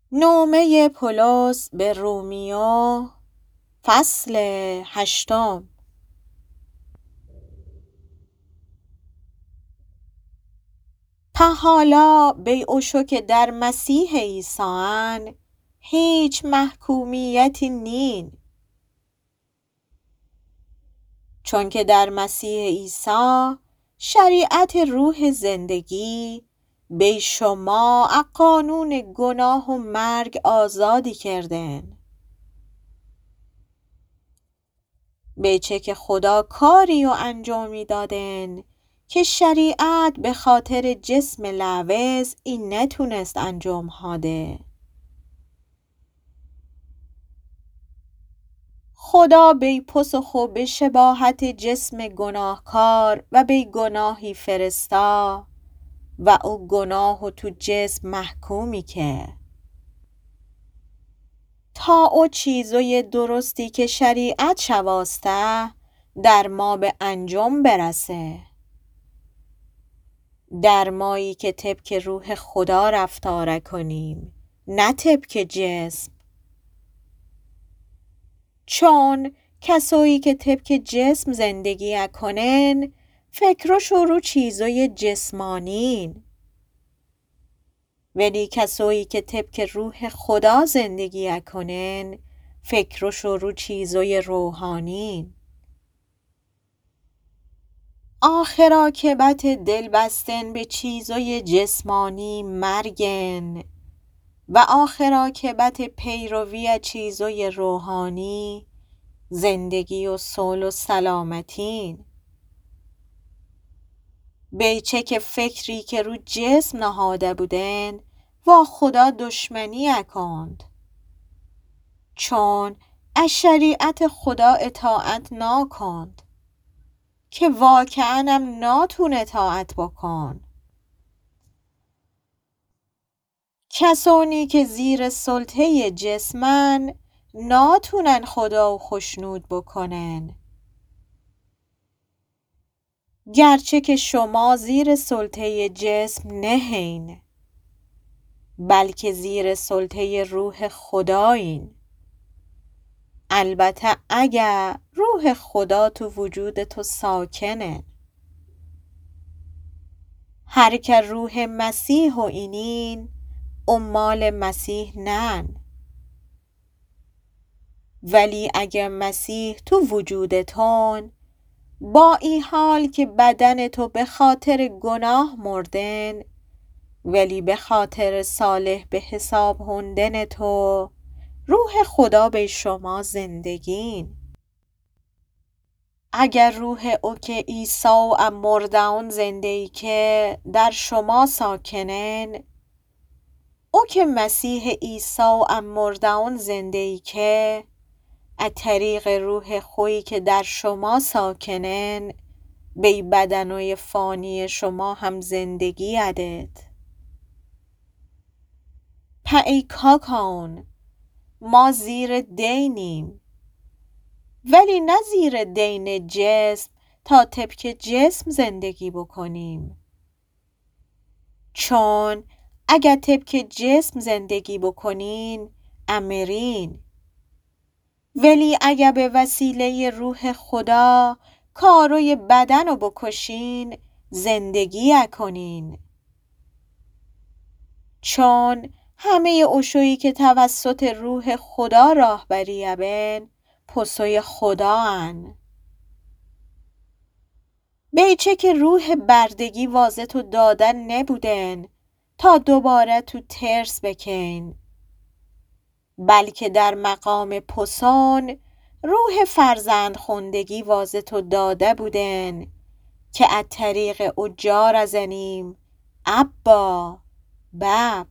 نامه پولس به رومیو فصل 8. حالا بیعشو که در مسیح عیسی هیچ محکومیتی نین، چون که در مسیح عیسی شریعت روح زندگی بی شما از قانون گناه و مرگ آزادی کردن. بیچه که خدا کاری و انجامی دادن که شریعت به خاطر جسم لوز این نتونست انجام هاده. خدا بی پسخ به شباهت جسم گناهکار و بی گناهی فرستا و او گناه تو جسم محکومی که تا او چیزوی درستی که شریعت شواسته در ما به انجام برسه، در مایی که طبق روح خدا رفتار کنیم نه طبق جسم، چون کسایی که طبق جسم زندگی کنن فکرش رو چیزای جسمانین، ولی کسایی که طبق روح خدا زندگی کنن فکرش رو چیزای روحانین. آخر عاقبت دل بستن به چیزای جسمانی مرگن و آخر عاقبت پیروی چیزای روحانی زندگی و صلح و سلامتین. بیچه که فکری که رو جسم نهاده بودن و خدا دشمنی اکند، چون از شریعت خدا اطاعت نکند که واقعا هم ناتون اطاعت بکن. کسانی که زیر سلطه جسمن ناتونن خدا و خشنود بکنن، گرچه که شما زیر سلطه جسم نهین بلکه زیر سلطه روح خدایین. البته اگر روح خدا تو وجود تو ساکنه. هر که روح مسیح و اینین مال مسیح نن، ولی اگر مسیح تو وجودتون با این حال که بدن تو به خاطر گناه مردن ولی به خاطر صالح به حساب هندن تو روح خدا به شما زندگین. اگر روح او که عیسی و مردان زندگی که در شما ساکنن، او که مسیح عیسی و مردان زندگی که از طریق روح خویی که در شما ساکنن به بدنوی فانی شما هم زندگی عدد. ای کاکان ما زیر دینیم، ولی نه زیر دین جسم تا طبق جسم زندگی بکنیم، چون اگر طبق جسم زندگی بکنین امرین، ولی اگر به وسیله روح خدا کاروی بدن رو بکشین زندگی کنین، چون همه اوشویی که توسط روح خدا راهبری یابن پسوی خدا هن. بیچه که روح بردگی واضح تو دادن نبودن تا دوباره تو ترس بکن، بلکه در مقام پسان روح فرزند خوندگی واضح تو داده بودن که از طریق اجار ازنیم ابا باب.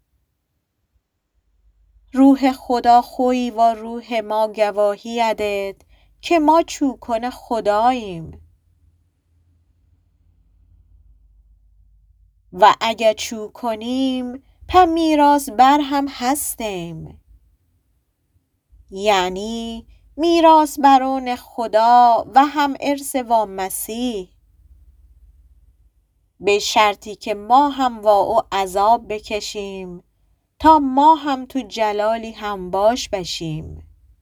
روح خدا خوی و روح ما گواهی عدد که ما چوکن خداییم، و اگر چوکنیم په میراث بر هم هستیم، یعنی میراث بران خدا و هم ارث و مسیح، به شرطی که ما هم با او عذاب بکشیم تا ما هم تو جلالی هم باش بشیم.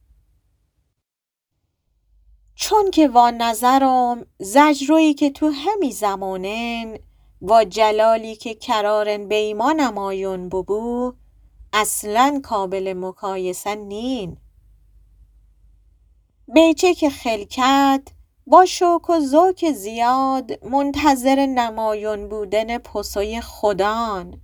چون که وا نظرم زجرویی که تو همی زمانن و جلالی که کرارن بیما نمایون ببو اصلا قابل مقایسه نین. بیچه که خلکت با شوک و ذوق زیاد منتظر نمایون بودن پسوی خدان.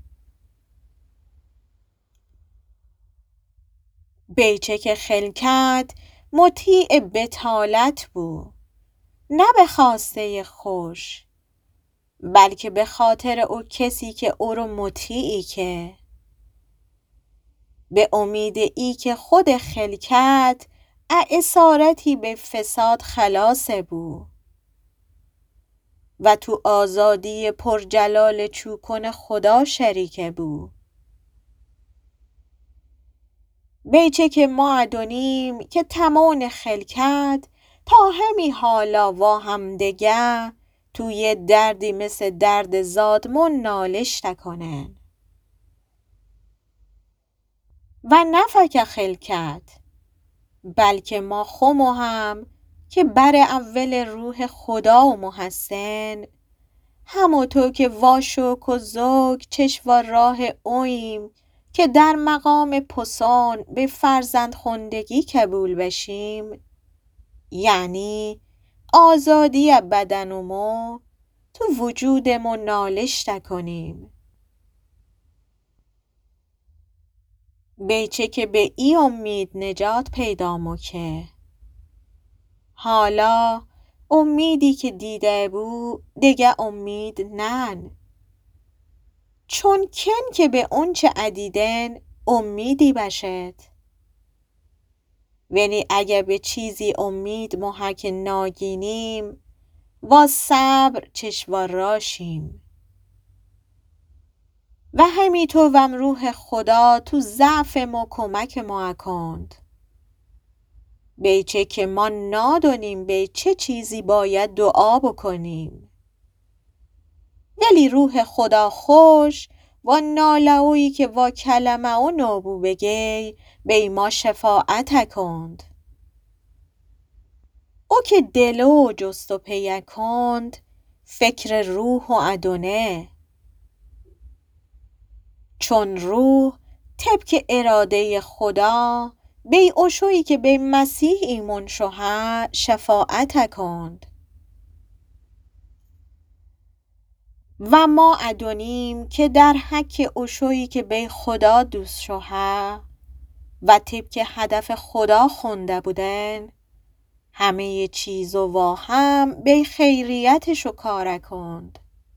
بیچه که خلکت مطیع بطالت بو، نه به خواسته خوش، بلکه به خاطر او کسی که او رو مطیعی که به امید ای که خود خلکت اسارتی به فساد خلاصه بو و تو آزادی پرجلال چوکن خدا شریکه بو. بیچه که ما ادونیم که تمام خلکت تا همی حالا و همدگه توی دردی مثل درد زادمون نالشته کنن و نفک خلکت، بلکه ما خمو هم که بر اول روح خدا و محسن همو تو که واشوک و ذوق چشوا راه اویم که در مقام پسان به فرزند خواندگی قبول بشیم، یعنی آزادی بدنمو تو وجودمو نالشته کنیم. بیچه که به ای امید نجات پیدا مکه، حالا امیدی که دیده بو دیگه امید نن. چون کن که به اون چه ادیدن امیدی بشد، ونی اگه به چیزی امید محک ناگینیم و صبر چشوا راشیم. و همی تو وم روح خدا تو ضعف ما کمک ما کند. بیچه که ما نادونیم به چه چیزی باید دعا بکنیم، ولی روح خدا خوش و نالهویی که و کلمه و نابو بگی به ما شفاعت کند. او که دلو جست و پیه کند فکر روح و ادونه، چون روح طبق اراده خدا بی اشویی که به مسیح ایمون شوه شفاعت کند. و ما ادونیم که در حق اشویی که به خدا دوست شوه و طبق هدف خدا خونده بودن همه چیز و وا هم به خیریتشو کار کند.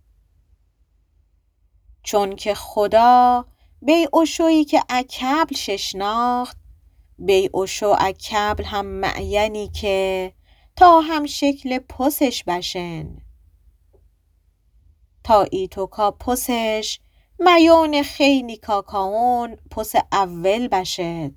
چون که خدا بی اشویی که اکبل ششناخت بی اشو اکبل هم معینی که تا هم شکل پسش بشن، تا ایتو کا پسش میون خیلی کاکاون پس اول بشد.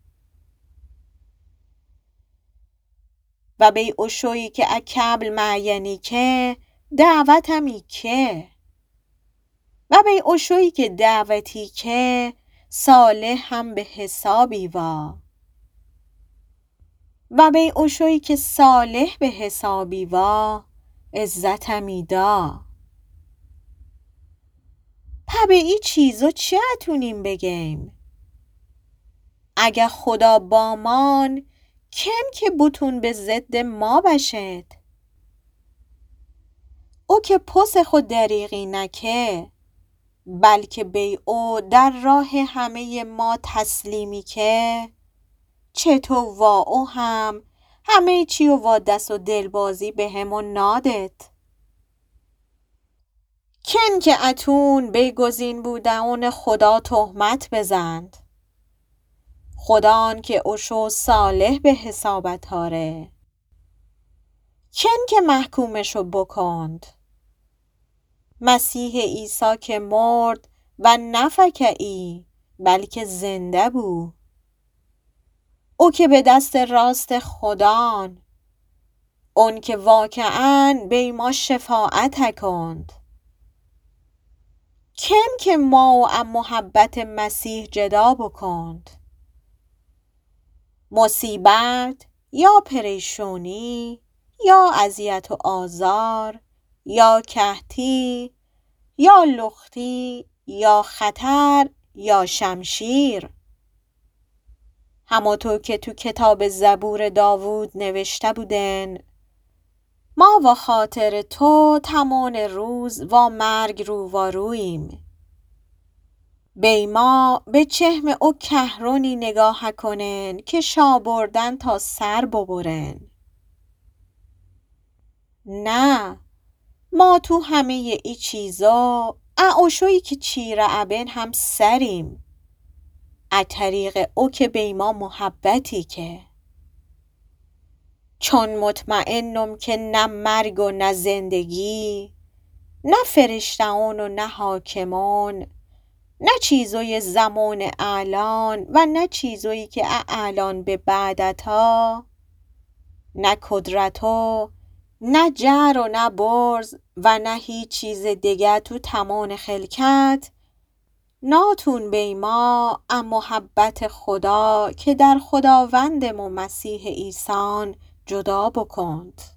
و بی اشویی که اکبل معینی که دعوتمی که، و بی اشویی که دعوتی که صالح هم به حسابی و بی اشویی که صالح به حسابی عزتمی دا. پا به ای چیزو چه اتونیم بگیم؟ اگه خدا بامان کن که بتون به ضد ما بشد. او که پس خود دریغی نکه، بلکه بی او در راه همه ما تسلیمی که چطور وا او هم همه چی و وا دست و دلبازی به همون نادت. کن که اتون بگزین بودن خدا تهمت بزند، خدان که اشو صالح به حسابت هاره. کن که محکومشو بکند، مسیح عیسی که مرد و نفکه ای بلکه زنده بو. او که به دست راست خدان، اون که واقعاً به ما شفاعت کند. کم که ما و ام محبت مسیح جدا بکند. مصیبت یا پریشونی یا اذیت و آزار یا کهتی یا لختی یا خطر یا شمشیر، همانطور که تو کتاب زبور داوود نوشته بودن: ما و خاطر تو تمام روز و مرگ رویم. بیما به چهم او کهرونی نگاه کنن که شابردن تا سر ببرن. نه، ما تو همه ای چیزا اعاشویی که چیره ابن هم سریم، از طریق او که بیما محبتی که. چون مطمئنم که نه مرگ و نه زندگی، نه فرشتهان و نه حاکمان، نه چیزوی زمان الان و نه چیزویی که الان به بعدتا، نه قدرتو، نه جر و نه برز و نه هیچ چیز دیگه تو تمام خلقت ناتون بیما ام محبت خدا که در خداوندم و مسیح عیسی جدا بکند.